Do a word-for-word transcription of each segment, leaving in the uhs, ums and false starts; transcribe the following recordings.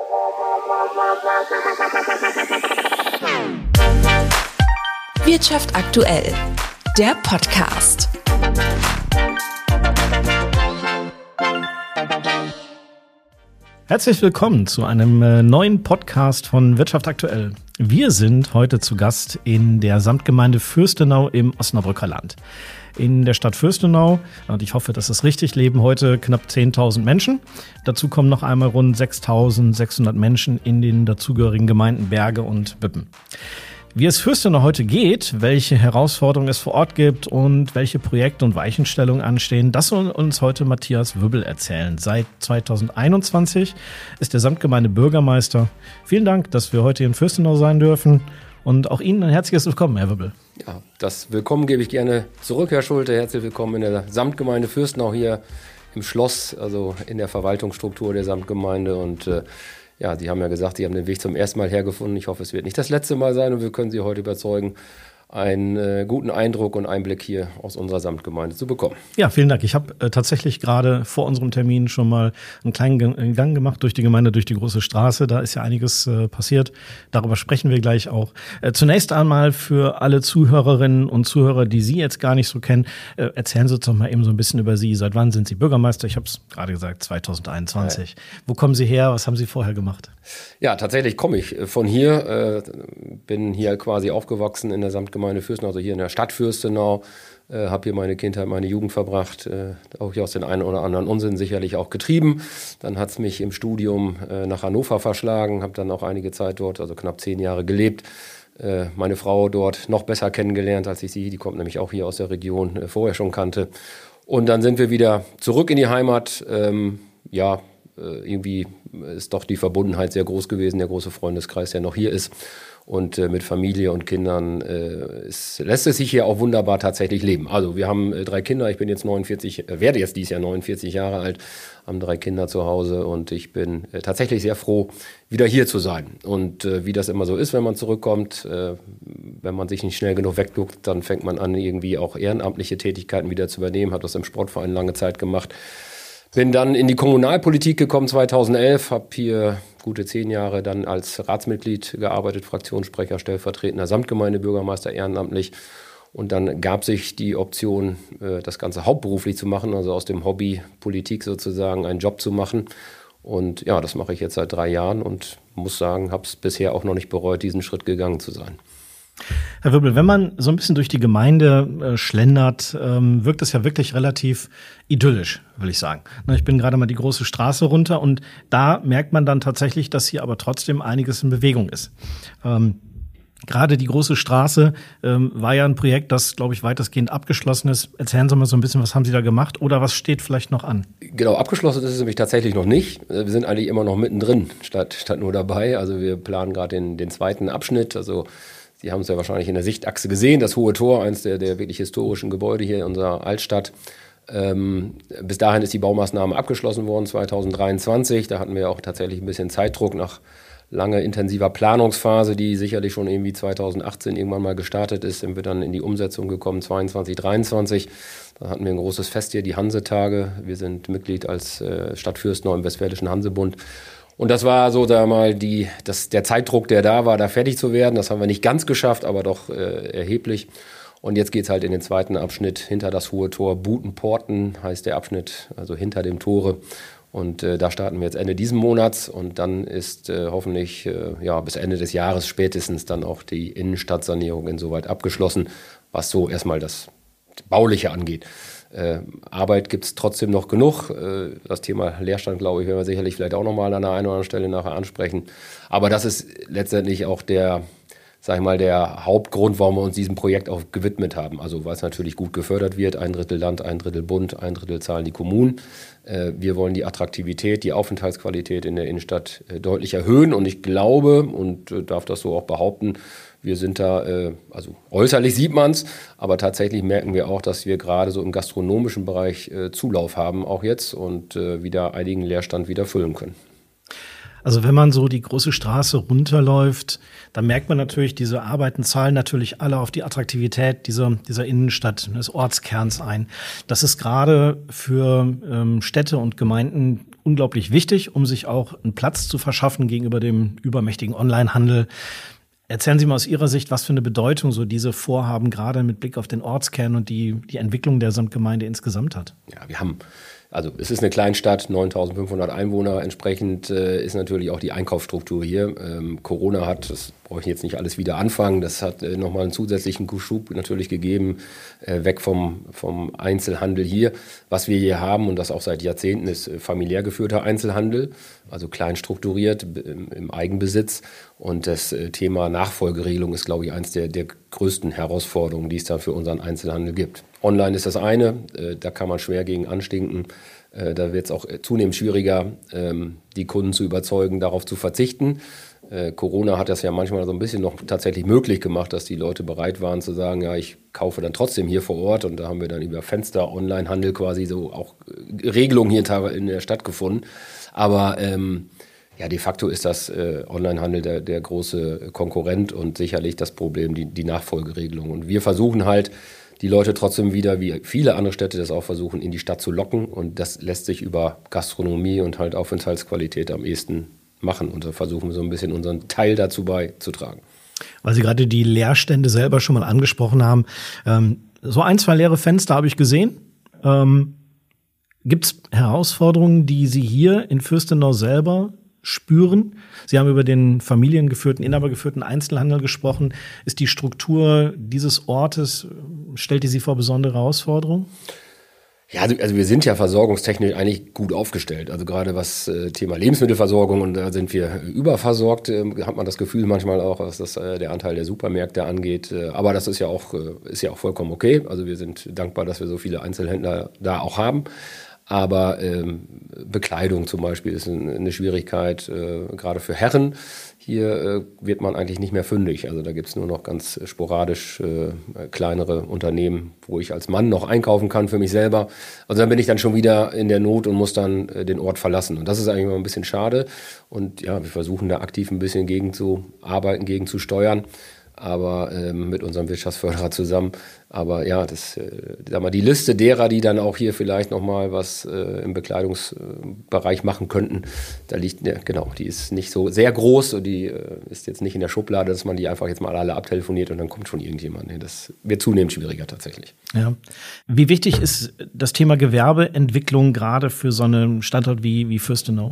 Wirtschaft aktuell, der Podcast. Herzlich willkommen zu einem äh, neuen Podcast von Wirtschaft aktuell. Wir sind heute zu Gast in der Samtgemeinde Fürstenau im Osnabrücker Land. In der Stadt Fürstenau, und ich hoffe, dass es richtig, leben heute knapp zehntausend Menschen. Dazu kommen noch einmal rund sechstausendsechshundert Menschen in den dazugehörigen Gemeinden Berge und Wippen. Wie es Fürstenau heute geht, welche Herausforderungen es vor Ort gibt und welche Projekte und Weichenstellungen anstehen, das soll uns heute Matthias Wübbel erzählen. Seit zweitausendeinundzwanzig ist der Samtgemeinde Bürgermeister. Vielen Dank, dass wir heute in Fürstenau sein dürfen und auch Ihnen ein herzliches Willkommen, Herr Wübbel. Ja, das Willkommen gebe ich gerne zurück, Herr Schulte. Herzlich willkommen in der Samtgemeinde Fürstenau hier im Schloss, also in der Verwaltungsstruktur der Samtgemeinde. Und äh, ja, Sie haben ja gesagt, Sie haben den Weg zum ersten Mal hergefunden. Ich hoffe, es wird nicht das letzte Mal sein und wir können Sie heute überzeugen, einen äh, guten Eindruck und Einblick hier aus unserer Samtgemeinde zu bekommen. Ja, vielen Dank. Ich habe äh, tatsächlich gerade vor unserem Termin schon mal einen kleinen G- Gang gemacht durch die Gemeinde, durch die große Straße. Da ist ja einiges äh, passiert. Darüber sprechen wir gleich auch. Äh, zunächst einmal für alle Zuhörerinnen und Zuhörer, die Sie jetzt gar nicht so kennen, äh, erzählen Sie uns doch mal eben so ein bisschen über Sie. Seit wann sind Sie Bürgermeister? Ich habe es gerade gesagt, zweitausendeinundzwanzig. Ja. Wo kommen Sie her? Was haben Sie vorher gemacht? Ja, tatsächlich komme ich von hier. Äh, bin hier quasi aufgewachsen in der Samtgemeinde. Gemeinde Fürstenau, also hier in der Stadt Fürstenau, äh, habe hier meine Kindheit, meine Jugend verbracht, äh, auch hier aus den einen oder anderen Unsinn sicherlich auch getrieben. Dann hat es mich im Studium äh, nach Hannover verschlagen, habe dann auch einige Zeit dort, also knapp zehn Jahre gelebt. Äh, meine Frau dort noch besser kennengelernt, als ich sie, die kommt nämlich auch hier aus der Region, äh, vorher schon kannte. Und dann sind wir wieder zurück in die Heimat. Ähm, ja, äh, irgendwie ist doch die Verbundenheit sehr groß gewesen, der große Freundeskreis, der noch hier ist. Und äh, mit Familie und Kindern äh, ist, lässt es sich hier auch wunderbar tatsächlich leben. Also wir haben äh, drei Kinder, ich bin jetzt neunundvierzig, äh, werde jetzt dieses Jahr neunundvierzig Jahre alt, haben drei Kinder zu Hause und ich bin äh, tatsächlich sehr froh, wieder hier zu sein. Und äh, wie das immer so ist, wenn man zurückkommt, äh, wenn man sich nicht schnell genug wegduckt, dann fängt man an, irgendwie auch ehrenamtliche Tätigkeiten wieder zu übernehmen, hat das im Sportverein lange Zeit gemacht. Bin dann in die Kommunalpolitik gekommen zweitausendelf, habe hier gute zehn Jahre dann als Ratsmitglied gearbeitet, Fraktionssprecher, stellvertretender Samtgemeindebürgermeister ehrenamtlich. Und dann gab sich die Option, das Ganze hauptberuflich zu machen, also aus dem Hobby Politik sozusagen einen Job zu machen. Und ja, das mache ich jetzt seit drei Jahren und muss sagen, habe es bisher auch noch nicht bereut, diesen Schritt gegangen zu sein. Herr Wübbel, wenn man so ein bisschen durch die Gemeinde äh, schlendert, ähm, wirkt es ja wirklich relativ idyllisch, will ich sagen. Na, ich bin gerade mal die große Straße runter und da merkt man dann tatsächlich, dass hier aber trotzdem einiges in Bewegung ist. Ähm, gerade die große Straße ähm, war ja ein Projekt, das, glaube ich, weitestgehend abgeschlossen ist. Erzählen Sie mal so ein bisschen, was haben Sie da gemacht oder was steht vielleicht noch an? Genau, abgeschlossen ist es nämlich tatsächlich noch nicht. Wir sind eigentlich immer noch mittendrin, statt, statt nur dabei. Also wir planen gerade den, den zweiten Abschnitt, also Sie haben es ja wahrscheinlich in der Sichtachse gesehen, das Hohe Tor, eines der, der wirklich historischen Gebäude hier in unserer Altstadt. Ähm, bis dahin ist die Baumaßnahme abgeschlossen worden, zweitausenddreiundzwanzig. Da hatten wir auch tatsächlich ein bisschen Zeitdruck nach langer intensiver Planungsphase, die sicherlich schon irgendwie zweitausendachtzehn irgendwann mal gestartet ist. Sind wir dann in die Umsetzung gekommen, zweiundzwanzig, dreiundzwanzig. Da hatten wir ein großes Fest hier, die Hansetage. Wir sind Mitglied als äh, Stadt Fürstenau im Westfälischen Hansebund. Und das war so, da mal die, das, der Zeitdruck, der da war, da fertig zu werden. Das haben wir nicht ganz geschafft, aber doch äh, erheblich. Und jetzt geht's halt in den zweiten Abschnitt hinter das Hohe Tor. Butenporten heißt der Abschnitt, also hinter dem Tore. Und äh, da starten wir jetzt Ende diesen Monats. Und dann ist äh, hoffentlich äh, ja bis Ende des Jahres spätestens dann auch die Innenstadtsanierung insoweit abgeschlossen, was so erstmal das Bauliche angeht. Äh, Arbeit gibt es trotzdem noch genug. Äh, das Thema Leerstand, glaube ich, werden wir sicherlich vielleicht auch nochmal an der einen oder anderen Stelle nachher ansprechen. Aber das ist letztendlich auch der, sag ich mal, der Hauptgrund, warum wir uns diesem Projekt auch gewidmet haben. Also weil es natürlich gut gefördert wird. Ein Drittel Land, ein Drittel Bund, ein Drittel zahlen die Kommunen. Äh, wir wollen die Attraktivität, die Aufenthaltsqualität in der Innenstadt äh, deutlich erhöhen. Und ich glaube und äh, darf das so auch behaupten, wir sind da, äh, also äußerlich sieht man es, aber tatsächlich merken wir auch, dass wir gerade so im gastronomischen Bereich äh, Zulauf haben, auch jetzt, und äh, wieder einigen Leerstand wieder füllen können. Also wenn man so die große Straße runterläuft, dann merkt man natürlich, diese Arbeiten zahlen natürlich alle auf die Attraktivität dieser, dieser Innenstadt, des Ortskerns ein. Das ist gerade für ähm, Städte und Gemeinden unglaublich wichtig, um sich auch einen Platz zu verschaffen gegenüber dem übermächtigen Onlinehandel. Erzählen Sie mal aus Ihrer Sicht, was für eine Bedeutung so diese Vorhaben gerade mit Blick auf den Ortskern und die, die Entwicklung der Samtgemeinde insgesamt hat. Ja, wir haben, also es ist eine Kleinstadt, neuntausendfünfhundert Einwohner, entsprechend äh, ist natürlich auch die Einkaufsstruktur hier. Ähm, Corona hat, das brauche ich jetzt nicht alles wieder anfangen, das hat äh, nochmal einen zusätzlichen Schub natürlich gegeben, äh, weg vom, vom Einzelhandel hier. Was wir hier haben, und das auch seit Jahrzehnten, ist äh, familiär geführter Einzelhandel, also klein strukturiert im, im Eigenbesitz. Und das äh, Thema Nachfolgeregelung ist, glaube ich, eines der, der größten Herausforderungen, die es da für unseren Einzelhandel gibt. Online ist das eine, äh, da kann man schwer gegen anstinken. Äh, da wird es auch zunehmend schwieriger, ähm, die Kunden zu überzeugen, darauf zu verzichten. Äh, Corona hat das ja manchmal so ein bisschen noch tatsächlich möglich gemacht, dass die Leute bereit waren zu sagen, ja, ich kaufe dann trotzdem hier vor Ort. Und da haben wir dann über Fenster, Onlinehandel quasi so auch äh, Regelungen hier in der Stadt gefunden. Aber ähm, ja, de facto ist das äh, Onlinehandel der, der große Konkurrent und sicherlich das Problem, die, die Nachfolgeregelung. Und wir versuchen halt, die Leute trotzdem wieder, wie viele andere Städte das auch versuchen, in die Stadt zu locken. Und das lässt sich über Gastronomie und halt Aufenthaltsqualität am ehesten machen. Und da versuchen wir so ein bisschen unseren Teil dazu beizutragen. Weil Sie gerade die Leerstände selber schon mal angesprochen haben. Ähm, so ein, zwei leere Fenster habe ich gesehen. Ähm, Gibt es Herausforderungen, die Sie hier in Fürstenau selber spüren? Sie haben über den familiengeführten, inhabergeführten Einzelhandel gesprochen. Ist die Struktur dieses Ortes, stellt die Sie vor besondere Herausforderungen? Ja, also, also wir sind ja versorgungstechnisch eigentlich gut aufgestellt. Also gerade was äh, Thema Lebensmittelversorgung, und da sind wir überversorgt, äh, hat man das Gefühl manchmal auch, was das äh, der Anteil der Supermärkte angeht. Äh, aber das ist ja auch äh, ist ja auch vollkommen okay. Also wir sind dankbar, dass wir so viele Einzelhändler da auch haben. Aber ähm, Bekleidung zum Beispiel ist eine, eine Schwierigkeit, äh, gerade für Herren. Hier äh, wird man eigentlich nicht mehr fündig. Also da gibt es nur noch ganz sporadisch äh, kleinere Unternehmen, wo ich als Mann noch einkaufen kann für mich selber. Also dann bin ich dann schon wieder in der Not und muss dann äh, den Ort verlassen. Und das ist eigentlich mal ein bisschen schade. Und ja, wir versuchen da aktiv ein bisschen gegen zu arbeiten, gegen zu steuern. Aber ähm, mit unserem Wirtschaftsförderer zusammen. Aber ja, das, äh, sag mal, die Liste derer, die dann auch hier vielleicht nochmal was äh, im Bekleidungsbereich machen könnten, da liegt, ja, genau, die ist nicht so sehr groß und die äh, ist jetzt nicht in der Schublade, dass man die einfach jetzt mal alle abtelefoniert und dann kommt schon irgendjemand. Nee, das wird zunehmend schwieriger tatsächlich. Ja. Wie wichtig ist das Thema Gewerbeentwicklung gerade für so einen Standort wie, wie Fürstenau?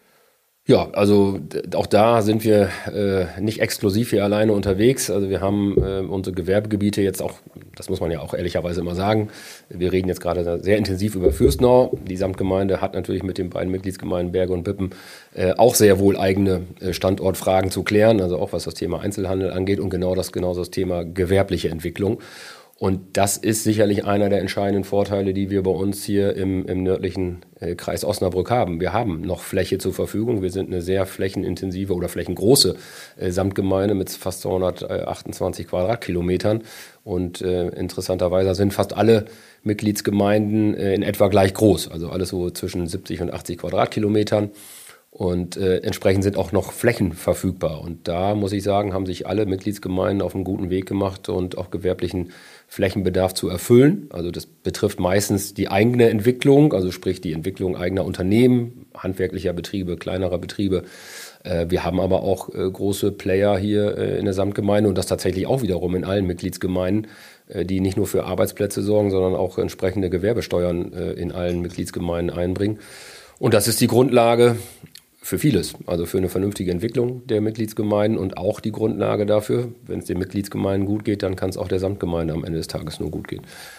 Ja, also auch da sind wir äh, nicht exklusiv hier alleine unterwegs. Also wir haben äh, unsere Gewerbegebiete jetzt auch, das muss man ja auch ehrlicherweise immer sagen, wir reden jetzt gerade sehr intensiv über Fürstenau. Die Samtgemeinde hat natürlich mit den beiden Mitgliedsgemeinden Berge und Bippen äh, auch sehr wohl eigene äh, Standortfragen zu klären, also auch was das Thema Einzelhandel angeht und genau das, genau das Thema gewerbliche Entwicklung. Und das ist sicherlich einer der entscheidenden Vorteile, die wir bei uns hier im, im nördlichen äh, Kreis Osnabrück haben. Wir haben noch Fläche zur Verfügung. Wir sind eine sehr flächenintensive oder flächengroße äh, Samtgemeinde mit fast zweihundertachtundzwanzig Quadratkilometern. Und äh, interessanterweise sind fast alle Mitgliedsgemeinden äh, in etwa gleich groß. Also alles so zwischen siebzig und achtzig Quadratkilometern. Und äh, entsprechend sind auch noch Flächen verfügbar. Und da muss ich sagen, haben sich alle Mitgliedsgemeinden auf einen guten Weg gemacht und auch gewerblichen Flächenbedarf zu erfüllen. Also das betrifft meistens die eigene Entwicklung, also sprich die Entwicklung eigener Unternehmen, handwerklicher Betriebe, kleinerer Betriebe. Äh, wir haben aber auch äh, große Player hier äh, in der Samtgemeinde und das tatsächlich auch wiederum in allen Mitgliedsgemeinden, äh, die nicht nur für Arbeitsplätze sorgen, sondern auch entsprechende Gewerbesteuern äh, in allen Mitgliedsgemeinden einbringen. Und das ist die Grundlage für vieles, also für eine vernünftige Entwicklung der Mitgliedsgemeinden und auch die Grundlage dafür, wenn es den Mitgliedsgemeinden gut geht, dann kann es auch der Samtgemeinde am Ende des Tages nur gut gehen.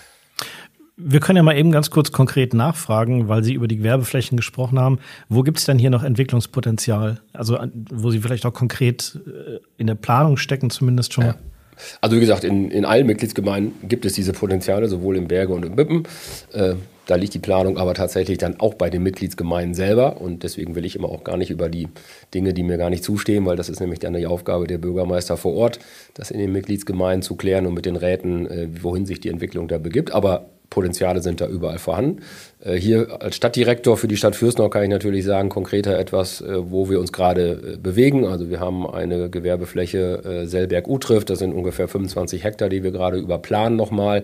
Wir können ja mal eben ganz kurz konkret nachfragen, weil Sie über die Gewerbeflächen gesprochen haben. Wo gibt es denn hier noch Entwicklungspotenzial? Also wo Sie vielleicht auch konkret in der Planung stecken zumindest schon? Ja. Also wie gesagt, in, in allen Mitgliedsgemeinden gibt es diese Potenziale, sowohl in Berge und in Bippen. Äh, da liegt die Planung aber tatsächlich dann auch bei den Mitgliedsgemeinden selber. Und deswegen will ich immer auch gar nicht über die Dinge, die mir gar nicht zustehen, weil das ist nämlich dann die Aufgabe der Bürgermeister vor Ort, das in den Mitgliedsgemeinden zu klären und mit den Räten, äh, wohin sich die Entwicklung da begibt. Aber Potenziale sind da überall vorhanden. Äh, hier als Stadtdirektor für die Stadt Fürstenau kann ich natürlich sagen, konkreter etwas, äh, wo wir uns gerade äh, bewegen. Also wir haben eine Gewerbefläche äh, Sellberg-Utrift, das sind ungefähr fünfundzwanzig Hektar, die wir gerade überplanen nochmal.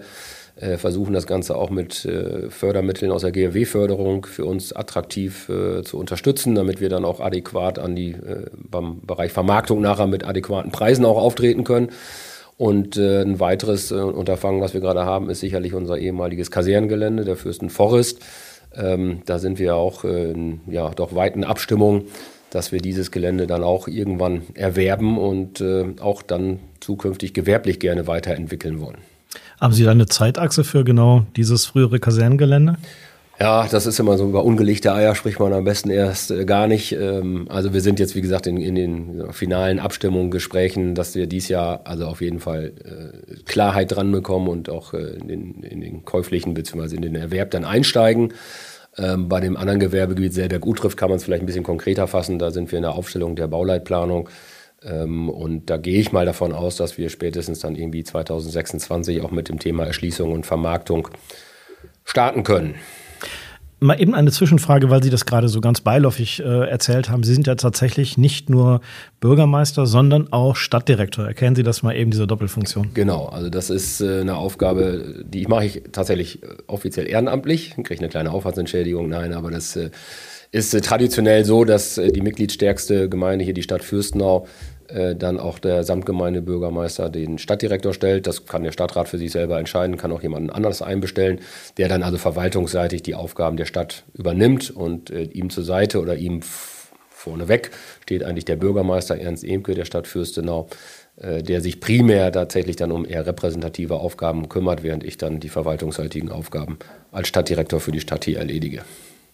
äh, versuchen das Ganze auch mit äh, Fördermitteln aus der G F W-Förderung für uns attraktiv äh, zu unterstützen, damit wir dann auch adäquat an die, äh, beim Bereich Vermarktung nachher mit adäquaten Preisen auch auftreten können. Und äh, ein weiteres äh, Unterfangen, was wir gerade haben, ist sicherlich unser ehemaliges Kasernengelände, der Fürstenforst. Ähm, da sind wir auch äh, in ja, doch weiten Abstimmung, dass wir dieses Gelände dann auch irgendwann erwerben und äh, auch dann zukünftig gewerblich gerne weiterentwickeln wollen. Haben Sie da eine Zeitachse für genau dieses frühere Kasernengelände? Ja, das ist immer so, über ungelegte Eier spricht man am besten erst äh, gar nicht. Ähm, also wir sind jetzt, wie gesagt, in, in den ja, finalen Abstimmungen, Gesprächen, dass wir dieses Jahr also auf jeden Fall äh, Klarheit dran bekommen und auch äh, in, den, in den käuflichen bzw. in den Erwerb dann einsteigen. Ähm, bei dem anderen Gewerbegebiet Selberg-Utrecht kann man es vielleicht ein bisschen konkreter fassen. Da sind wir in der Aufstellung der Bauleitplanung. Ähm, und da gehe ich mal davon aus, dass wir spätestens dann irgendwie zwanzig sechsundzwanzig auch mit dem Thema Erschließung und Vermarktung starten können. Mal eben eine Zwischenfrage, weil Sie das gerade so ganz beiläufig äh, erzählt haben. Sie sind ja tatsächlich nicht nur Bürgermeister, sondern auch Stadtdirektor. Erkennen Sie das mal eben, diese Doppelfunktion? Genau, also das ist äh, eine Aufgabe, die ich mache ich tatsächlich äh, offiziell ehrenamtlich. Dann kriege ich eine kleine Aufwandsentschädigung, nein, aber das äh, ist äh, traditionell so, dass äh, die mitgliedstärkste Gemeinde hier, die Stadt Fürstenau, äh, dann auch der Samtgemeindebürgermeister den Stadtdirektor stellt. Das kann der Stadtrat für sich selber entscheiden, kann auch jemanden anderes einbestellen, der dann also verwaltungsseitig die Aufgaben der Stadt übernimmt und äh, ihm zur Seite oder ihm f- vorneweg steht eigentlich der Bürgermeister Ernst Ehmke der Stadt Fürstenau, äh, der sich primär tatsächlich dann um eher repräsentative Aufgaben kümmert, während ich dann die verwaltungsseitigen Aufgaben als Stadtdirektor für die Stadt hier erledige.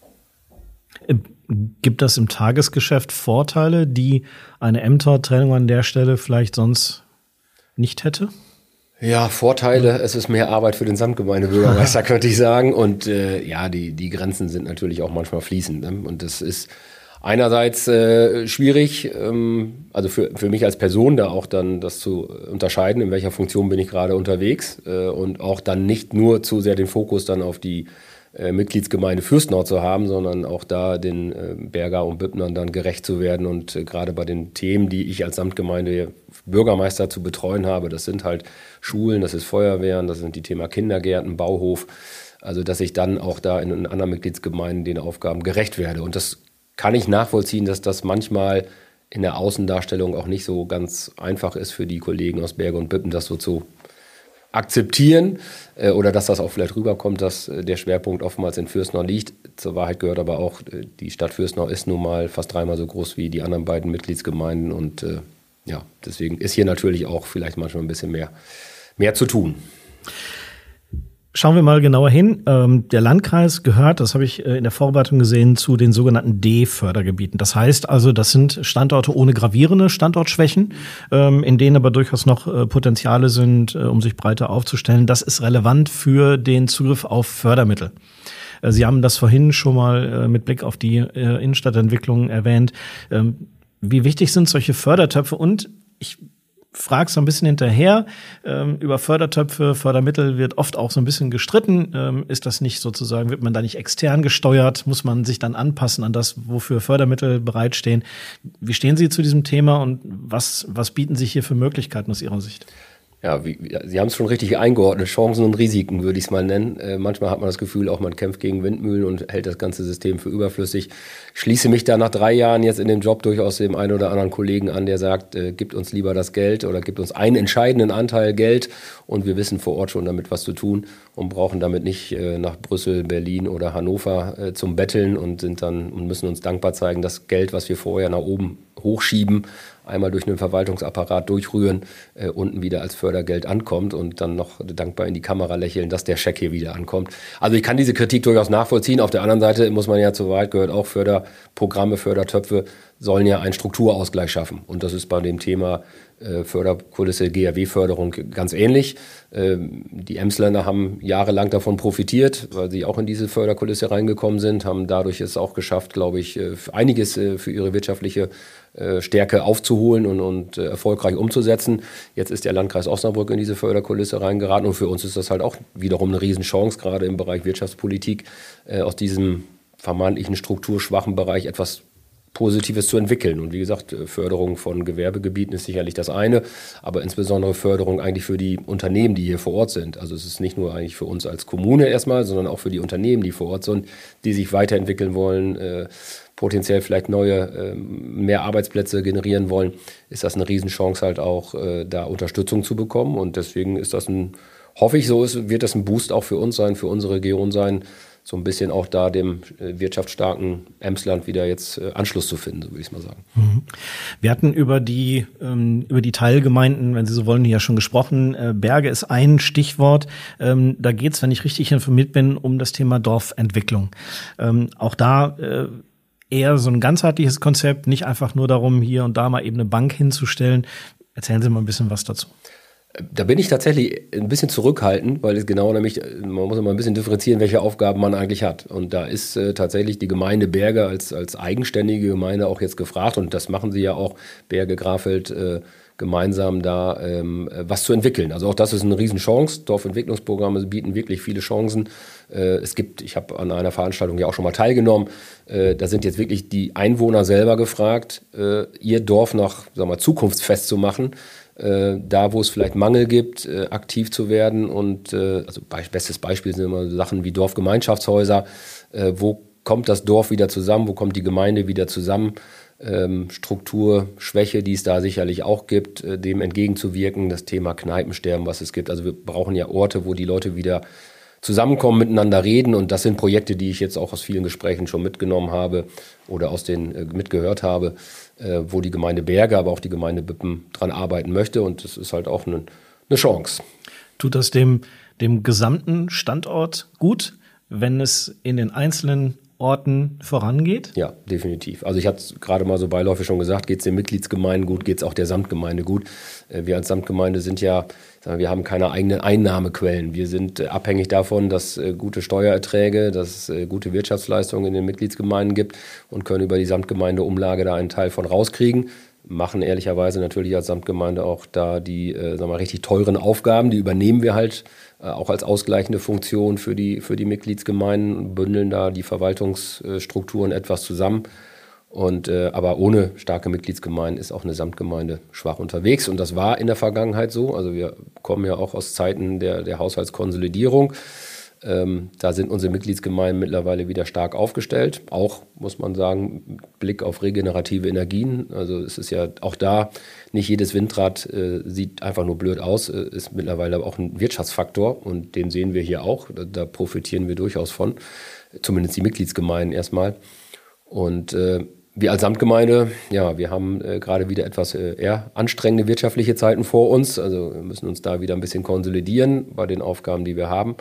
Gibt das im Tagesgeschäft Vorteile, die eine Ämtertrennung an der Stelle vielleicht sonst nicht hätte? Ja, Vorteile, es ist mehr Arbeit für den Samtgemeindebürgermeister, könnte ich sagen. Und äh, ja, die, die Grenzen sind natürlich auch manchmal fließend. Ne? Und das ist einerseits äh, schwierig, ähm, also für, für mich als Person da auch dann das zu unterscheiden, in welcher Funktion bin ich gerade unterwegs äh, und auch dann nicht nur zu sehr den Fokus dann auf die Äh, Mitgliedsgemeinde Fürstenau zu haben, sondern auch da den äh, Berger und Büppnern dann gerecht zu werden. Und äh, gerade bei den Themen, die ich als Samtgemeinde Bürgermeister zu betreuen habe, das sind halt Schulen, das ist Feuerwehren, das sind die Thema Kindergärten, Bauhof. Also dass ich dann auch da in, in anderen Mitgliedsgemeinden den Aufgaben gerecht werde. Und das kann ich nachvollziehen, dass das manchmal in der Außendarstellung auch nicht so ganz einfach ist für die Kollegen aus Berge und Büppen, das so zu akzeptieren äh, oder dass das auch vielleicht rüberkommt, dass äh, der Schwerpunkt oftmals in Fürstenau liegt. Zur Wahrheit gehört aber auch, äh, die Stadt Fürstenau ist nun mal fast dreimal so groß wie die anderen beiden Mitgliedsgemeinden und äh, ja, deswegen ist hier natürlich auch vielleicht manchmal ein bisschen mehr, mehr zu tun. Schauen wir mal genauer hin. Ähm, der Landkreis gehört, das habe ich äh, in der Vorbereitung gesehen, zu den sogenannten D-Fördergebieten. Das heißt also, das sind Standorte ohne gravierende Standortschwächen, ähm, in denen aber durchaus noch äh, Potenziale sind, äh, um sich breiter aufzustellen. Das ist relevant für den Zugriff auf Fördermittel. Äh, Sie haben das vorhin schon mal äh, mit Blick auf die äh, Innenstadtentwicklung erwähnt. Ähm, wie wichtig sind solche Fördertöpfe? Und ich frage so ein bisschen hinterher, ähm, über Fördertöpfe, Fördermittel wird oft auch so ein bisschen gestritten. Ähm, ist das nicht sozusagen, wird man da nicht extern gesteuert? Muss man sich dann anpassen an das, wofür Fördermittel bereitstehen? Wie stehen Sie zu diesem Thema und was, was bieten sich hier für Möglichkeiten aus Ihrer Sicht? Ja, wie, Sie haben es schon richtig eingeordnet, Chancen und Risiken würde ich es mal nennen. Äh, manchmal hat man das Gefühl, auch man kämpft gegen Windmühlen und hält das ganze System für überflüssig. Ich schließe mich da nach drei Jahren jetzt in dem Job durchaus dem einen oder anderen Kollegen an, der sagt, äh, gibt uns lieber das Geld oder gibt uns einen entscheidenden Anteil Geld und wir wissen vor Ort schon damit was zu tun und brauchen damit nicht äh, nach Brüssel, Berlin oder Hannover äh, zum Betteln und sind dann und müssen uns dankbar zeigen, das Geld, was wir vorher nach oben hochschieben, einmal durch einen Verwaltungsapparat durchrühren, äh, unten wieder als Fördergeld ankommt und dann noch dankbar in die Kamera lächeln, dass der Scheck hier wieder ankommt. Also ich kann diese Kritik durchaus nachvollziehen. Auf der anderen Seite muss man ja zur Wahrheit gehört auch Förderprogramme, Fördertöpfe sollen ja einen Strukturausgleich schaffen. Und das ist bei dem Thema äh, Förderkulisse, G R W-Förderung ganz ähnlich. Ähm, die Emsländer haben jahrelang davon profitiert, weil sie auch in diese Förderkulisse reingekommen sind, haben dadurch es auch geschafft, glaube ich, äh, einiges äh, für ihre wirtschaftliche äh, Stärke aufzuholen und, und äh, erfolgreich umzusetzen. Jetzt ist der Landkreis Osnabrück in diese Förderkulisse reingeraten und für uns ist das halt auch wiederum eine Riesenchance, gerade im Bereich Wirtschaftspolitik, äh, aus diesem vermeintlichen strukturschwachen Bereich etwas Positives zu entwickeln. Und wie gesagt, Förderung von Gewerbegebieten ist sicherlich das eine, aber insbesondere Förderung eigentlich für die Unternehmen, die hier vor Ort sind. Also es ist nicht nur eigentlich für uns als Kommune erstmal, sondern auch für die Unternehmen, die vor Ort sind, die sich weiterentwickeln wollen, äh, potenziell vielleicht neue, äh, mehr Arbeitsplätze generieren wollen, ist das eine Riesenchance halt auch, äh, da Unterstützung zu bekommen. Und deswegen ist das ein, hoffe ich so, ist, wird das ein Boost auch für uns sein, für unsere Region sein, so ein bisschen auch da dem äh, wirtschaftsstarken Emsland wieder jetzt äh, Anschluss zu finden, so würde ich es mal sagen. Mhm. Wir hatten über die ähm, über die Teilgemeinden, wenn Sie so wollen, ja schon gesprochen. Äh, Berge ist ein Stichwort. Ähm, da geht es, wenn ich richtig informiert bin, um das Thema Dorfentwicklung. Ähm, auch da äh, eher so ein ganzheitliches Konzept, nicht einfach nur darum, hier und da mal eben eine Bank hinzustellen. Erzählen Sie mal ein bisschen was dazu. Da bin ich tatsächlich ein bisschen zurückhaltend, weil es genau nämlich, man muss immer ein bisschen differenzieren, welche Aufgaben man eigentlich hat. Und da ist äh, tatsächlich die Gemeinde Berge als, als eigenständige Gemeinde auch jetzt gefragt. Und das machen sie ja auch, Berge, Grafeld, äh, gemeinsam da ähm, was zu entwickeln. Also auch das ist eine Riesenchance. Dorfentwicklungsprogramme bieten wirklich viele Chancen. Äh, es gibt, ich habe an einer Veranstaltung ja auch schon mal teilgenommen, äh, da sind jetzt wirklich die Einwohner selber gefragt, äh, ihr Dorf noch, sagen wir mal, zukunftsfest zu machen. Äh, da, wo es vielleicht Mangel gibt, äh, aktiv zu werden. Und äh, also be- bestes Beispiel sind immer Sachen wie Dorfgemeinschaftshäuser. Äh, wo kommt das Dorf wieder zusammen? Wo kommt die Gemeinde wieder zusammen? Ähm, Struktur, Schwäche, die es da sicherlich auch gibt, äh, dem entgegenzuwirken. Das Thema Kneipensterben, was es gibt. Also wir brauchen ja Orte, wo die Leute wieder zusammenkommen, miteinander reden. Und das sind Projekte, die ich jetzt auch aus vielen Gesprächen schon mitgenommen habe oder aus den äh, mitgehört habe, äh, wo die Gemeinde Berge, aber auch die Gemeinde Büppen dran arbeiten möchte. Und das ist halt auch eine, eine Chance. Tut das dem, dem gesamten Standort gut, wenn es in den einzelnen Orten vorangeht? Ja, definitiv. Also ich hatte es gerade mal so beiläufig schon gesagt, geht es den Mitgliedsgemeinden gut, geht es auch der Samtgemeinde gut. Wir als Samtgemeinde sind ja, sagen wir, wir haben keine eigenen Einnahmequellen. Wir sind abhängig davon, dass es gute Steuererträge, dass es gute Wirtschaftsleistungen in den Mitgliedsgemeinden gibt und können über die Samtgemeindeumlage da einen Teil von rauskriegen. Machen ehrlicherweise natürlich als Samtgemeinde auch da die, äh, sagen wir mal, richtig teuren Aufgaben, die übernehmen wir halt äh, auch als ausgleichende Funktion für die, für die Mitgliedsgemeinden, bündeln da die Verwaltungsstrukturen etwas zusammen. Und, äh, aber ohne starke Mitgliedsgemeinden ist auch eine Samtgemeinde schwach unterwegs. Und das war in der Vergangenheit so. Also wir kommen ja auch aus Zeiten der, der Haushaltskonsolidierung. Ähm, da sind unsere Mitgliedsgemeinden mittlerweile wieder stark aufgestellt. Auch, muss man sagen, Blick auf regenerative Energien. Also es ist ja auch da, nicht jedes Windrad äh, sieht einfach nur blöd aus, äh, ist mittlerweile auch ein Wirtschaftsfaktor und den sehen wir hier auch. Da, da profitieren wir durchaus von, zumindest die Mitgliedsgemeinden erstmal. Und äh, wir als Samtgemeinde, ja, wir haben äh, gerade wieder etwas äh, eher anstrengende wirtschaftliche Zeiten vor uns. Also wir müssen uns da wieder ein bisschen konsolidieren bei den Aufgaben, die wir haben.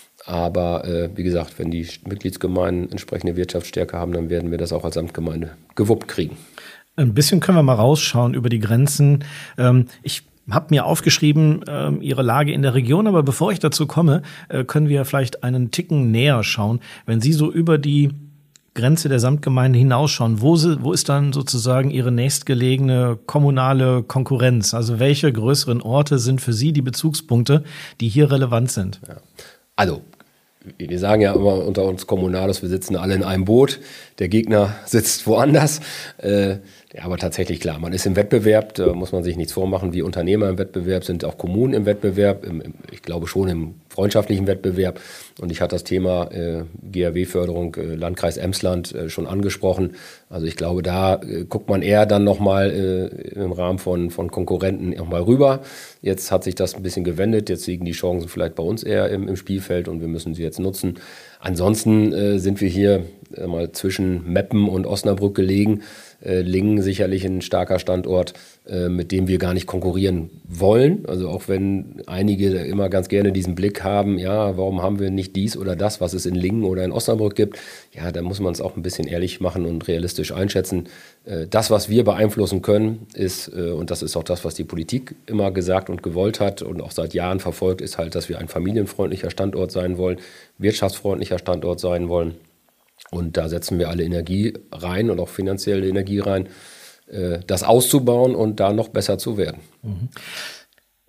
Aber äh, wie gesagt, wenn die Mitgliedsgemeinden entsprechende Wirtschaftsstärke haben, dann werden wir das auch als Samtgemeinde gewuppt kriegen. Ein bisschen können wir mal rausschauen über die Grenzen. Ähm, ich habe mir aufgeschrieben, ähm, Ihre Lage in der Region, aber bevor ich dazu komme, äh, können wir vielleicht einen Ticken näher schauen. Wenn Sie so über die Grenze der Samtgemeinde hinausschauen, wo, sie, wo ist dann sozusagen Ihre nächstgelegene kommunale Konkurrenz? Also welche größeren Orte sind für Sie die Bezugspunkte, die hier relevant sind? Ja. Also, wir sagen ja immer unter uns Kommunalos, wir sitzen alle in einem Boot, der Gegner sitzt woanders. Äh, ja, aber tatsächlich klar, man ist im Wettbewerb, da muss man sich nichts vormachen. Wir Unternehmer im Wettbewerb, sind auch Kommunen im Wettbewerb, im, im, ich glaube schon im freundschaftlichen Wettbewerb. Und ich hatte das Thema äh, G R W-Förderung äh, Landkreis Emsland äh, schon angesprochen. Also ich glaube, da äh, guckt man eher dann nochmal äh, im Rahmen von, von Konkurrenten nochmal rüber. Jetzt hat sich das ein bisschen gewendet, jetzt liegen die Chancen vielleicht bei uns eher im, im Spielfeld und wir müssen sie jetzt nutzen. Ansonsten äh, sind wir hier äh, mal zwischen Meppen und Osnabrück gelegen. Äh, Lingen sicherlich ein starker Standort, äh, mit dem wir gar nicht konkurrieren wollen. Also auch wenn einige immer ganz gerne diesen Blick haben, ja, warum haben wir nicht dies oder das, was es in Lingen oder in Osnabrück gibt? Ja, da muss man es auch ein bisschen ehrlich machen und realistisch einschätzen. Äh, das, was wir beeinflussen können, ist, äh, und das ist auch das, was die Politik immer gesagt und gewollt hat und auch seit Jahren verfolgt, ist halt, dass wir ein familienfreundlicher Standort sein wollen, wirtschaftsfreundlicher Standort sein wollen. Und da setzen wir alle Energie rein und auch finanzielle Energie rein, das auszubauen und da noch besser zu werden.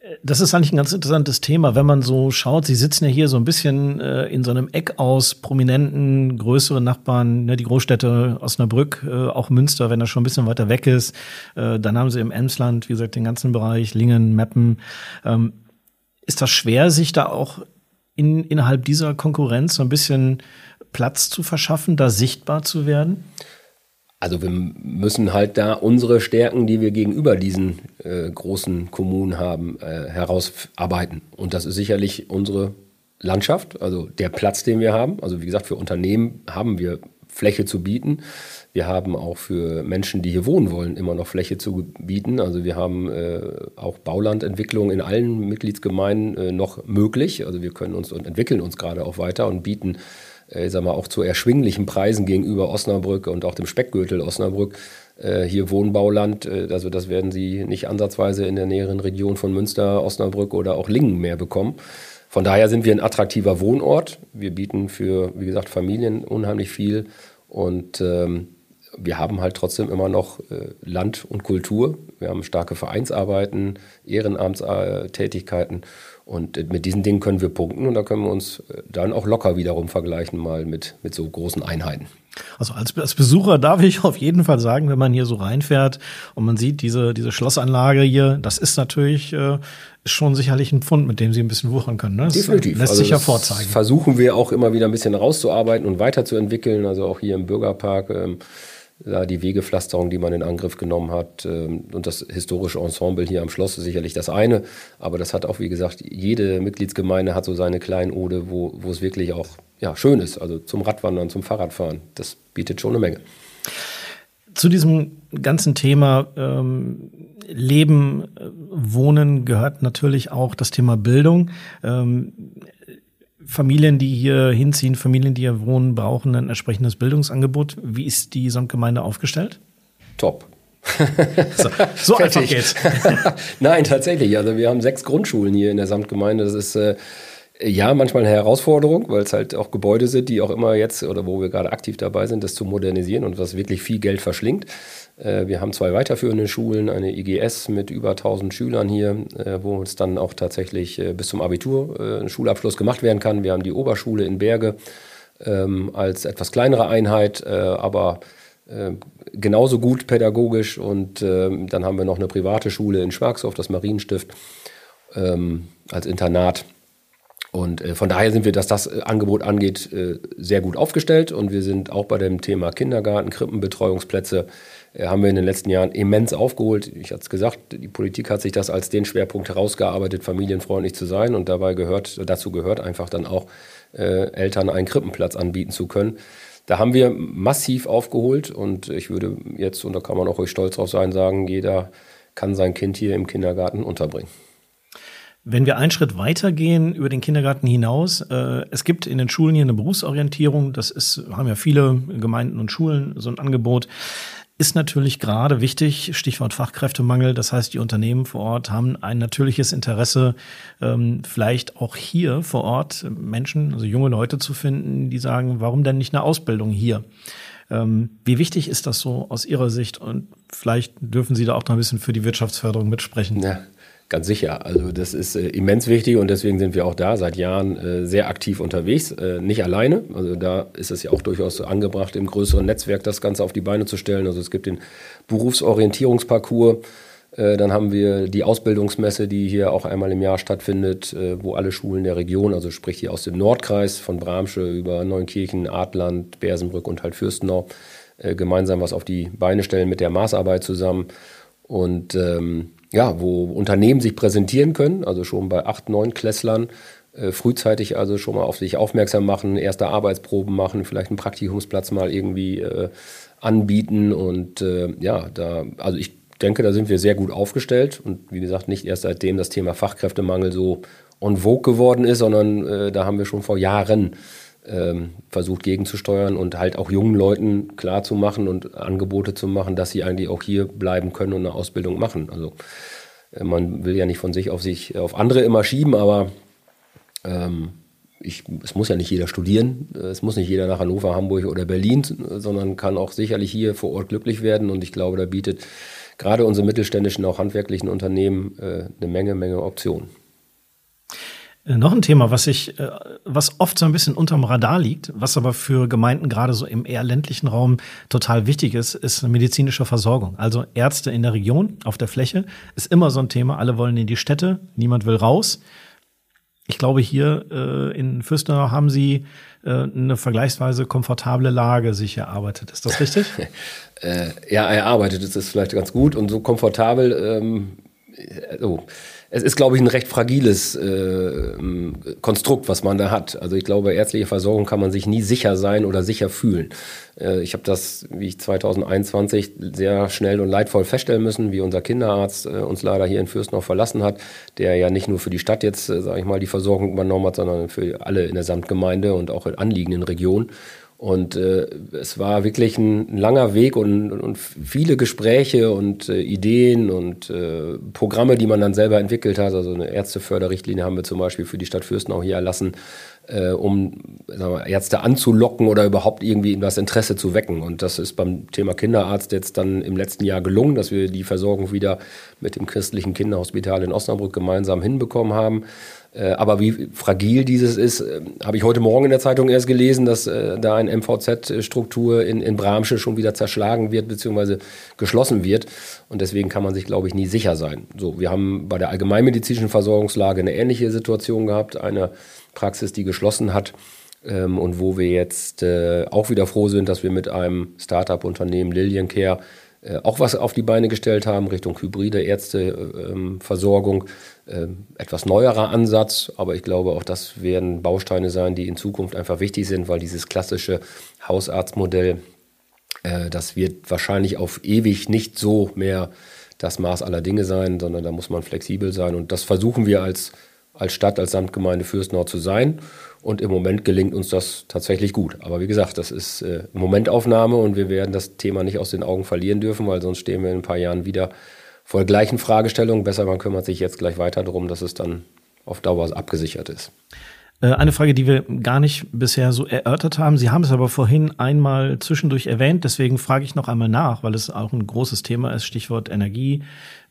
Das ist eigentlich ein ganz interessantes Thema, wenn man so schaut. Sie sitzen ja hier so ein bisschen äh, in so einem Eck aus prominenten, größeren Nachbarn, ne, die Großstädte Osnabrück, äh, auch Münster, wenn er schon ein bisschen weiter weg ist. Äh, dann haben Sie im Emsland, wie gesagt, den ganzen Bereich, Lingen, Meppen. Ähm, ist das schwer, sich da auch in, innerhalb dieser Konkurrenz so ein bisschen Platz zu verschaffen, da sichtbar zu werden? Also wir müssen halt da unsere Stärken, die wir gegenüber diesen äh, großen Kommunen haben, äh, herausarbeiten. Und das ist sicherlich unsere Landschaft, also der Platz, den wir haben. Also wie gesagt, für Unternehmen haben wir Fläche zu bieten. Wir haben auch für Menschen, die hier wohnen wollen, immer noch Fläche zu bieten. Also wir haben äh, auch Baulandentwicklung in allen Mitgliedsgemeinden äh, noch möglich. Also wir können uns und entwickeln uns gerade auch weiter und bieten ich sag mal, auch zu erschwinglichen Preisen gegenüber Osnabrück und auch dem Speckgürtel Osnabrück äh, hier Wohnbauland. Äh, also das werden Sie nicht ansatzweise in der näheren Region von Münster, Osnabrück oder auch Lingen mehr bekommen. Von daher sind wir ein attraktiver Wohnort. Wir bieten für, wie gesagt, Familien unheimlich viel und ähm, wir haben halt trotzdem immer noch äh, Land und Kultur. Wir haben starke Vereinsarbeiten, Ehrenamtstätigkeiten. Und mit diesen Dingen können wir punkten und da können wir uns dann auch locker wiederum vergleichen mal mit, mit so großen Einheiten. Also als, als Besucher darf ich auf jeden Fall sagen, wenn man hier so reinfährt und man sieht diese, diese Schlossanlage hier, das ist natürlich äh, schon sicherlich ein Pfund, mit dem Sie ein bisschen wuchern können. Ne? Das definitiv. Lässt also sich ja vorzeigen. Versuchen wir auch immer wieder ein bisschen rauszuarbeiten und weiterzuentwickeln. Also auch hier im Bürgerpark. Ähm, Ja, die Wegepflasterung, die man in Angriff genommen hat und das historische Ensemble hier am Schloss ist sicherlich das eine. Aber das hat auch, wie gesagt, jede Mitgliedsgemeinde hat so seine Kleinode, wo, wo es wirklich auch ja, schön ist. Also zum Radwandern, zum Fahrradfahren. Das bietet schon eine Menge. Zu diesem ganzen Thema ähm, Leben, äh, Wohnen gehört natürlich auch das Thema Bildung. Ähm, Familien, die hier hinziehen, Familien, die hier wohnen, brauchen ein entsprechendes Bildungsangebot. Wie ist die Samtgemeinde aufgestellt? Top. So, so einfach geht's. Nein, tatsächlich. Also wir haben sechs Grundschulen hier in der Samtgemeinde. Das ist äh, ja manchmal eine Herausforderung, weil es halt auch Gebäude sind, die auch immer jetzt oder wo wir gerade aktiv dabei sind, das zu modernisieren und was wirklich viel Geld verschlingt. Wir haben zwei weiterführende Schulen, eine I G S mit über tausend Schülern hier, wo es dann auch tatsächlich bis zum Abitur ein Schulabschluss gemacht werden kann. Wir haben die Oberschule in Berge als etwas kleinere Einheit, aber genauso gut pädagogisch. Und dann haben wir noch eine private Schule in Schwagshof, das Marienstift, als Internat. Und von daher sind wir, dass das Angebot angeht, sehr gut aufgestellt. Und wir sind auch bei dem Thema Kindergarten, Krippenbetreuungsplätze, haben wir in den letzten Jahren immens aufgeholt. Ich hatte es gesagt, die Politik hat sich das als den Schwerpunkt herausgearbeitet, familienfreundlich zu sein. Und dabei gehört, dazu gehört einfach dann auch, äh, Eltern einen Krippenplatz anbieten zu können. Da haben wir massiv aufgeholt. Und ich würde jetzt, und da kann man auch ruhig stolz drauf sein, sagen, jeder kann sein Kind hier im Kindergarten unterbringen. Wenn wir einen Schritt weitergehen über den Kindergarten hinaus, äh, es gibt in den Schulen hier eine Berufsorientierung. Das ist, haben ja viele Gemeinden und Schulen so ein Angebot. Ist natürlich gerade wichtig, Stichwort Fachkräftemangel. Das heißt, die Unternehmen vor Ort haben ein natürliches Interesse, ähm, vielleicht auch hier vor Ort Menschen, also junge Leute zu finden, die sagen, warum denn nicht eine Ausbildung hier? Ähm, wie wichtig ist das so aus Ihrer Sicht? Und vielleicht dürfen Sie da auch noch ein bisschen für die Wirtschaftsförderung mitsprechen. Ja. Ganz sicher. Also das ist äh, immens wichtig und deswegen sind wir auch da seit Jahren äh, sehr aktiv unterwegs. Äh, nicht alleine. Also da ist es ja auch durchaus angebracht, im größeren Netzwerk das Ganze auf die Beine zu stellen. Also es gibt den Berufsorientierungsparcours. Äh, dann haben wir die Ausbildungsmesse, die hier auch einmal im Jahr stattfindet, äh, wo alle Schulen der Region, also sprich hier aus dem Nordkreis von Bramsche über Neunkirchen, Adland, Bersenbrück und halt Fürstenau, äh, gemeinsam was auf die Beine stellen mit der Maßarbeit zusammen. Und ähm, ja, wo Unternehmen sich präsentieren können, also schon bei acht, neun Klässlern, äh, frühzeitig also schon mal auf sich aufmerksam machen, erste Arbeitsproben machen, vielleicht einen Praktikumsplatz mal irgendwie äh, anbieten und äh, ja, da, also ich denke, da sind wir sehr gut aufgestellt und wie gesagt, nicht erst seitdem das Thema Fachkräftemangel so en vogue geworden ist, sondern äh, da haben wir schon vor Jahren ähm, versucht gegenzusteuern und halt auch jungen Leuten klarzumachen und Angebote zu machen, dass sie eigentlich auch hier bleiben können und eine Ausbildung machen. Also äh, man will ja nicht von sich auf sich auf andere immer schieben, aber ähm, ich, es muss ja nicht jeder studieren, es muss nicht jeder nach Hannover, Hamburg oder Berlin, sondern kann auch sicherlich hier vor Ort glücklich werden. Und ich glaube, da bietet gerade unsere mittelständischen, auch handwerklichen Unternehmen äh, eine Menge, Menge Optionen. Noch ein Thema, was ich, was oft so ein bisschen unterm Radar liegt, was aber für Gemeinden gerade so im eher ländlichen Raum total wichtig ist, ist medizinische Versorgung. Also Ärzte in der Region, auf der Fläche, ist immer so ein Thema. Alle wollen in die Städte, niemand will raus. Ich glaube, hier äh, in Fürstenau haben Sie äh, eine vergleichsweise komfortable Lage sich erarbeitet. Ist das richtig? äh, ja, erarbeitet ist es vielleicht ganz gut und so komfortabel. Ähm, so. Es ist, glaube ich, ein recht fragiles äh, Konstrukt, was man da hat. Also ich glaube, ärztliche Versorgung kann man sich nie sicher sein oder sicher fühlen. Äh, ich habe das, wie ich zwanzig einundzwanzig sehr schnell und leidvoll feststellen müssen, wie unser Kinderarzt äh, uns leider hier in Fürstenau verlassen hat, der ja nicht nur für die Stadt jetzt, äh, sage ich mal, die Versorgung übernommen hat, sondern für alle in der Samtgemeinde und auch in anliegenden Regionen. Und äh, es war wirklich ein, ein langer Weg und, und viele Gespräche und äh, Ideen und äh, Programme, die man dann selber entwickelt hat. Also eine Ärzteförderrichtlinie haben wir zum Beispiel für die Stadt Fürstenau hier erlassen, äh, um sagen wir, Ärzte anzulocken oder überhaupt irgendwie das Interesse zu wecken. Und das ist beim Thema Kinderarzt jetzt dann im letzten Jahr gelungen, dass wir die Versorgung wieder mit dem christlichen Kinderhospital in Osnabrück gemeinsam hinbekommen haben. Äh, aber wie fragil dieses ist, äh, habe ich heute Morgen in der Zeitung erst gelesen, dass äh, da eine M V Z-Struktur in, in Bramsche schon wieder zerschlagen wird bzw. geschlossen wird. Und deswegen kann man sich, glaube ich, nie sicher sein. So, wir haben bei der allgemeinmedizinischen Versorgungslage eine ähnliche Situation gehabt. Eine Praxis, die geschlossen hat ähm, und wo wir jetzt äh, auch wieder froh sind, dass wir mit einem Start-up-Unternehmen Liliencare äh, auch was auf die Beine gestellt haben, Richtung hybride Ärzteversorgung. Äh, etwas neuerer Ansatz, aber ich glaube, auch das werden Bausteine sein, die in Zukunft einfach wichtig sind, weil dieses klassische Hausarztmodell, äh, das wird wahrscheinlich auf ewig nicht so mehr das Maß aller Dinge sein, sondern da muss man flexibel sein. Und das versuchen wir als, als Stadt, als Samtgemeinde Fürstenau zu sein. Und im Moment gelingt uns das tatsächlich gut. Aber wie gesagt, das ist äh, Momentaufnahme und wir werden das Thema nicht aus den Augen verlieren dürfen, weil sonst stehen wir in ein paar Jahren wieder vor der gleichen Fragestellung. Besser, man kümmert sich jetzt gleich weiter darum, dass es dann auf Dauer abgesichert ist. Eine Frage, die wir gar nicht bisher so erörtert haben. Sie haben es aber vorhin einmal zwischendurch erwähnt. Deswegen frage ich noch einmal nach, weil es auch ein großes Thema ist. Stichwort Energiewende,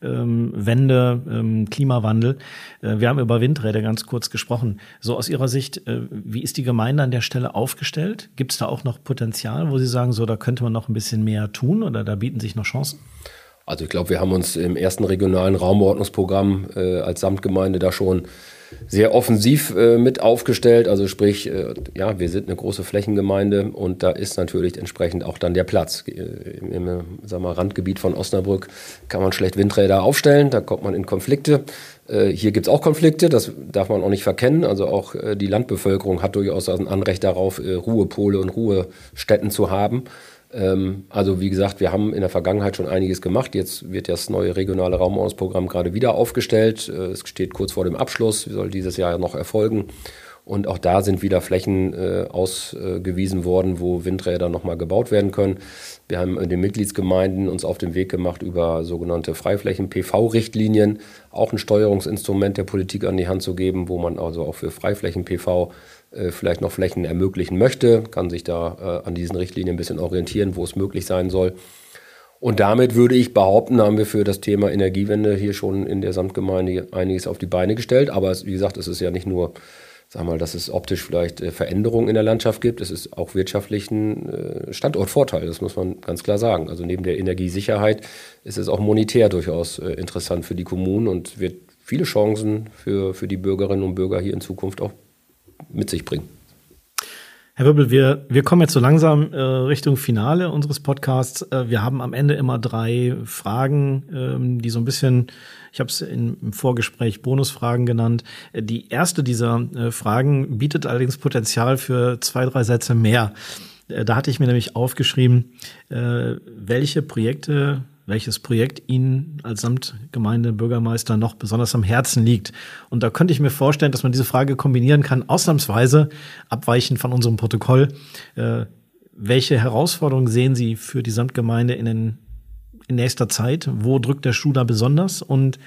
ähm, Klimawandel. Äh, wir haben über Windräder ganz kurz gesprochen. So aus Ihrer Sicht, äh, wie ist die Gemeinde an der Stelle aufgestellt? Gibt es da auch noch Potenzial, wo Sie sagen, so da könnte man noch ein bisschen mehr tun oder da bieten sich noch Chancen? Also ich glaube, wir haben uns im ersten regionalen Raumordnungsprogramm äh, als Samtgemeinde da schon sehr offensiv äh, mit aufgestellt. Also sprich, äh, ja, wir sind eine große Flächengemeinde und da ist natürlich entsprechend auch dann der Platz. Äh, Im, im sagen wir, Randgebiet von Osnabrück kann man schlecht Windräder aufstellen, da kommt man in Konflikte. Äh, hier gibt es auch Konflikte, das darf man auch nicht verkennen. Also auch äh, die Landbevölkerung hat durchaus ein Anrecht darauf, äh, Ruhepole und Ruhestätten zu haben. Also wie gesagt, wir haben in der Vergangenheit schon einiges gemacht. Jetzt wird das neue regionale Raumordnungsprogramm gerade wieder aufgestellt. Es steht kurz vor dem Abschluss, soll dieses Jahr noch erfolgen. Und auch da sind wieder Flächen äh, ausgewiesen worden, wo Windräder nochmal gebaut werden können. Wir haben in den Mitgliedsgemeinden uns auf den Weg gemacht, über sogenannte Freiflächen-P V-Richtlinien auch ein Steuerungsinstrument der Politik an die Hand zu geben, wo man also auch für Freiflächen-P V äh, vielleicht noch Flächen ermöglichen möchte, kann sich da äh, an diesen Richtlinien ein bisschen orientieren, wo es möglich sein soll. Und damit würde ich behaupten, haben wir für das Thema Energiewende hier schon in der Samtgemeinde einiges auf die Beine gestellt. Aber es, wie gesagt, es ist ja nicht nur, sag mal, dass es optisch vielleicht äh, Veränderungen in der Landschaft gibt. Es ist auch wirtschaftlich ein äh, Standortvorteil, das muss man ganz klar sagen. Also neben der Energiesicherheit ist es auch monetär durchaus äh, interessant für die Kommunen und wird viele Chancen für, für die Bürgerinnen und Bürger hier in Zukunft auch mit sich bringen. Herr Wirbel, wir, wir kommen jetzt so langsam äh, Richtung Finale unseres Podcasts. Äh, wir haben am Ende immer drei Fragen, ähm, die so ein bisschen, ich habe es im Vorgespräch Bonusfragen genannt. Äh, die erste dieser äh, Fragen bietet allerdings Potenzial für zwei, drei Sätze mehr. Äh, da hatte ich mir nämlich aufgeschrieben, äh, welche Projekte welches Projekt Ihnen als Samtgemeindebürgermeister noch besonders am Herzen liegt. Und da könnte ich mir vorstellen, dass man diese Frage kombinieren kann, ausnahmsweise abweichend von unserem Protokoll. Äh, welche Herausforderungen sehen Sie für die Samtgemeinde in, den, in nächster Zeit? Wo drückt der Schuh da besonders? Und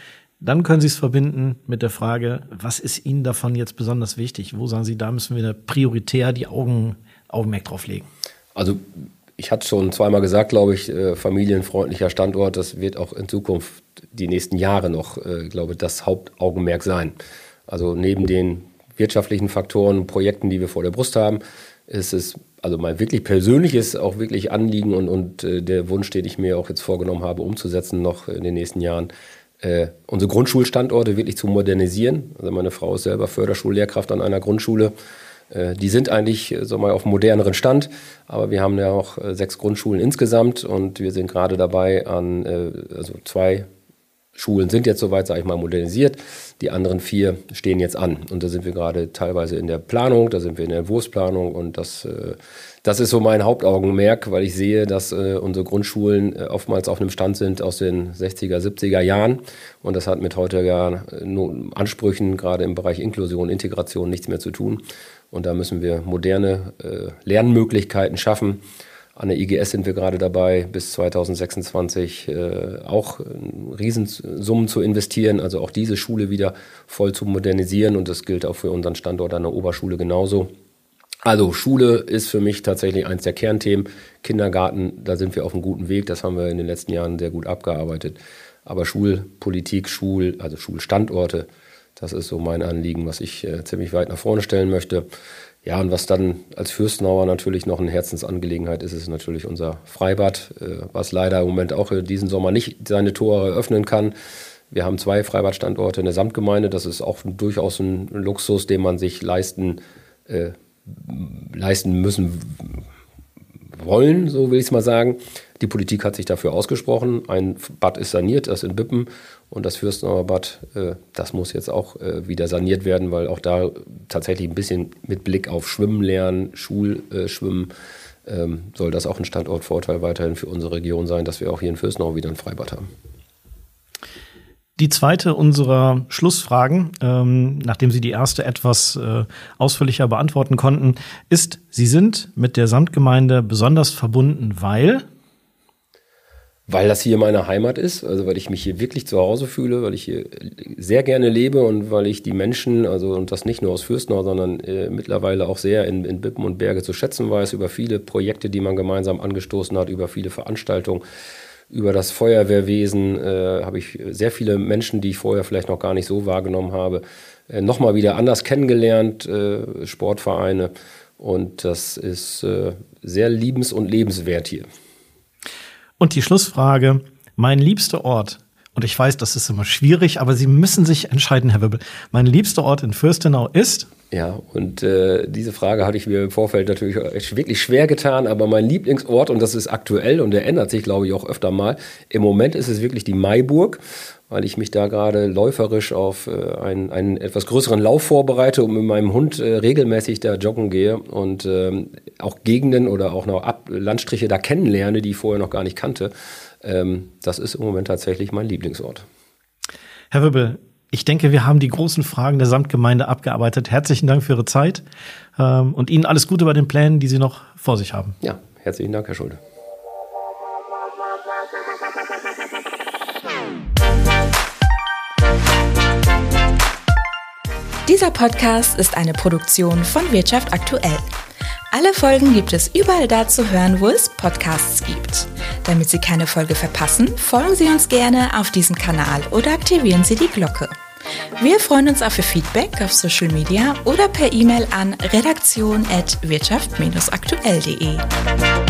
Dann können Sie es verbinden mit der Frage, was ist Ihnen davon jetzt besonders wichtig? Wo sagen Sie, da müssen wir prioritär die Augen, Augenmerk drauf legen? Also ich hatte schon zweimal gesagt, glaube ich, äh, familienfreundlicher Standort, das wird auch in Zukunft die nächsten Jahre noch, äh, glaube ich, das Hauptaugenmerk sein. Also neben den wirtschaftlichen Faktoren, Projekten, die wir vor der Brust haben, ist es also mein wirklich persönliches, auch wirklich Anliegen und, und äh, der Wunsch, den ich mir auch jetzt vorgenommen habe, umzusetzen noch in den nächsten Jahren, äh, unsere Grundschulstandorte wirklich zu modernisieren. Also meine Frau ist selber Förderschullehrkraft an einer Grundschule. Die sind eigentlich so mal auf einem moderneren Stand, aber wir haben ja auch sechs Grundschulen insgesamt und wir sind gerade dabei an, also zwei Schulen sind jetzt soweit, sage ich mal, modernisiert, die anderen vier stehen jetzt an und da sind wir gerade teilweise in der Planung, da sind wir in der Entwurfsplanung und das, das ist so mein Hauptaugenmerk, weil ich sehe, dass unsere Grundschulen oftmals auf einem Stand sind aus den sechziger, siebziger Jahren und das hat mit heutiger Ansprüchen, gerade im Bereich Inklusion, Integration nichts mehr zu tun. Und da müssen wir moderne äh, Lernmöglichkeiten schaffen. An der I G S sind wir gerade dabei, bis zweitausendsechsundzwanzig äh, auch Riesensummen zu investieren, also auch diese Schule wieder voll zu modernisieren. Und das gilt auch für unseren Standort an der Oberschule genauso. Also Schule ist für mich tatsächlich eins der Kernthemen. Kindergarten, da sind wir auf einem guten Weg. Das haben wir in den letzten Jahren sehr gut abgearbeitet. Aber Schulpolitik, Schul, also Schulstandorte, das ist so mein Anliegen, was ich äh, ziemlich weit nach vorne stellen möchte. Ja, und was dann als Fürstenauer natürlich noch eine Herzensangelegenheit ist, ist natürlich unser Freibad, äh, was leider im Moment auch diesen Sommer nicht seine Tore öffnen kann. Wir haben zwei Freibadstandorte in der Samtgemeinde. Das ist auch durchaus ein Luxus, den man sich leisten, äh, leisten müssen wollen, so will ich es mal sagen. Die Politik hat sich dafür ausgesprochen. Ein Bad ist saniert, das in Bippen. Und das Fürstenauer Bad, äh, das muss jetzt auch äh, wieder saniert werden, weil auch da tatsächlich ein bisschen mit Blick auf Schwimmen lernen, Schulschwimmen, äh, ähm, soll das auch ein Standortvorteil weiterhin für unsere Region sein, dass wir auch hier in Fürstenau wieder ein Freibad haben. Die zweite unserer Schlussfragen, ähm, nachdem Sie die erste etwas äh, ausführlicher beantworten konnten, ist, Sie sind mit der Samtgemeinde besonders verbunden, weil... Weil das hier meine Heimat ist, also weil ich mich hier wirklich zu Hause fühle, weil ich hier sehr gerne lebe und weil ich die Menschen, also und das nicht nur aus Fürstenau, sondern äh, mittlerweile auch sehr in, in Bippen und Berge zu schätzen weiß, über viele Projekte, die man gemeinsam angestoßen hat, über viele Veranstaltungen, über das Feuerwehrwesen äh, habe ich sehr viele Menschen, die ich vorher vielleicht noch gar nicht so wahrgenommen habe, äh, nochmal wieder anders kennengelernt, äh, Sportvereine und das ist äh, sehr liebens- und lebenswert hier. Und die Schlussfrage, mein liebster Ort, und ich weiß, das ist immer schwierig, aber Sie müssen sich entscheiden, Herr Wibbel. Mein liebster Ort in Fürstenau ist? Ja, und äh, diese Frage hatte ich mir im Vorfeld natürlich wirklich schwer getan, aber mein Lieblingsort, und das ist aktuell und der ändert sich, glaube ich, auch öfter mal, im Moment ist es wirklich die Maiburg, weil ich mich da gerade läuferisch auf äh, einen, einen etwas größeren Lauf vorbereite und mit meinem Hund äh, regelmäßig da joggen gehe und ähm, auch Gegenden oder auch noch Ab- Landstriche da kennenlerne, die ich vorher noch gar nicht kannte. Ähm, das ist im Moment tatsächlich mein Lieblingsort. Herr Wibbel, ich denke, wir haben die großen Fragen der Samtgemeinde abgearbeitet. Herzlichen Dank für Ihre Zeit ähm, und Ihnen alles Gute bei den Plänen, die Sie noch vor sich haben. Ja, herzlichen Dank, Herr Schulde. Dieser Podcast ist eine Produktion von Wirtschaft aktuell. Alle Folgen gibt es überall da zu hören, wo es Podcasts gibt. Damit Sie keine Folge verpassen, folgen Sie uns gerne auf diesem Kanal oder aktivieren Sie die Glocke. Wir freuen uns auf Ihr Feedback auf Social Media oder per E-Mail an redaktion at wirtschaft aktuell punkt de.